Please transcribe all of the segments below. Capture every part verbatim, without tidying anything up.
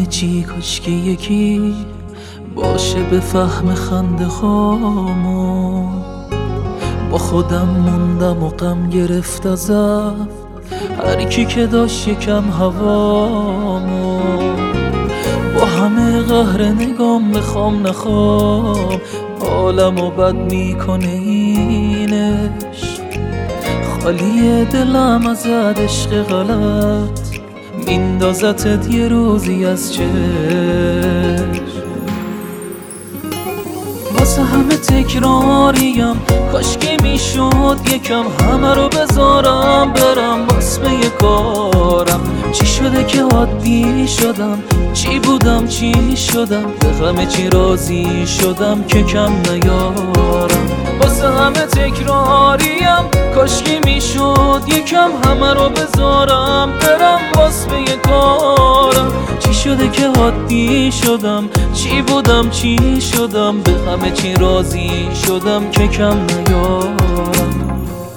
چی کاش که یکی باشه به فهم خنده هامو. با خودم موندم و غم گرفت ازم هر کی که داشت یکم هوامو. با همه قهر نگام بخوام نخوام حالمو بد میکنه اینش. خالی دلم از عشق غلط میندازتت یه روزی از چشم. واسه همه تکراریم کاش که میشد یکم همه رو بذارم برم واسه یه کارم. چی شده که عادی شدم؟ چی بودم چی شدم؟ به غم چی راضی شدم که کم نیارم. واسه همه تکراریم کاش که میشد یکم همه رو بذارم برم واسه یه کارم. چی شده که عادی شدم؟ چی بودم چی شدم؟ به همه چی راضی شدم که کم نیارم.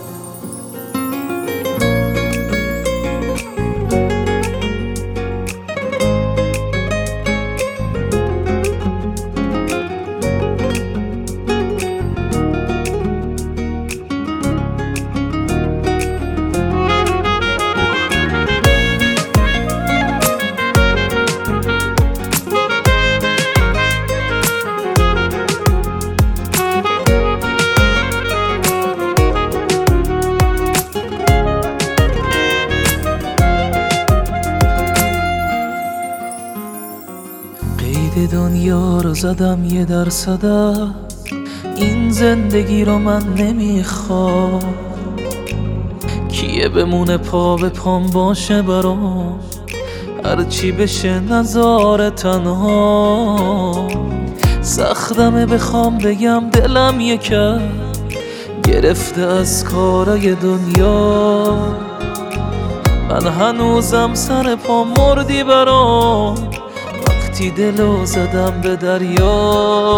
قید دنیا رو زدم یه درصد از این زندگی رو من نمیخوام. کیه بمونه پا به پام باشه برام هرچی بشه نذاره تنها. سختمه بخوام بگم دلم یکم گرفته از کارای دنیا. من هنوزم سر پا مردی برام وقتی دلو زدم به دریا.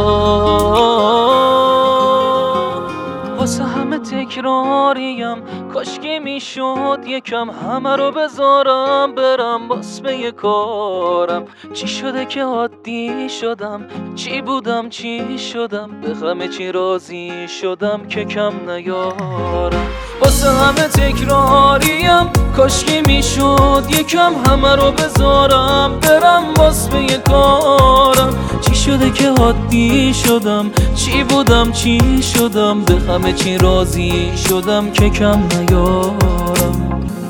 واسه همه تکراریم کاش که میشد یکم همه رو بذارم برم واسه یه کارم. چی شده که عادی شدم؟ چی بودم چی شدم؟ به غم چی راضی شدم که کم نیارم. واسه همه تکراریم کاش که میشد یکم همه رو بذارم برم واسه یه کارم. چی شده که عادی شدم؟ چی بودم چی شدم؟ به همه چی راضی شدم که کم نیارم.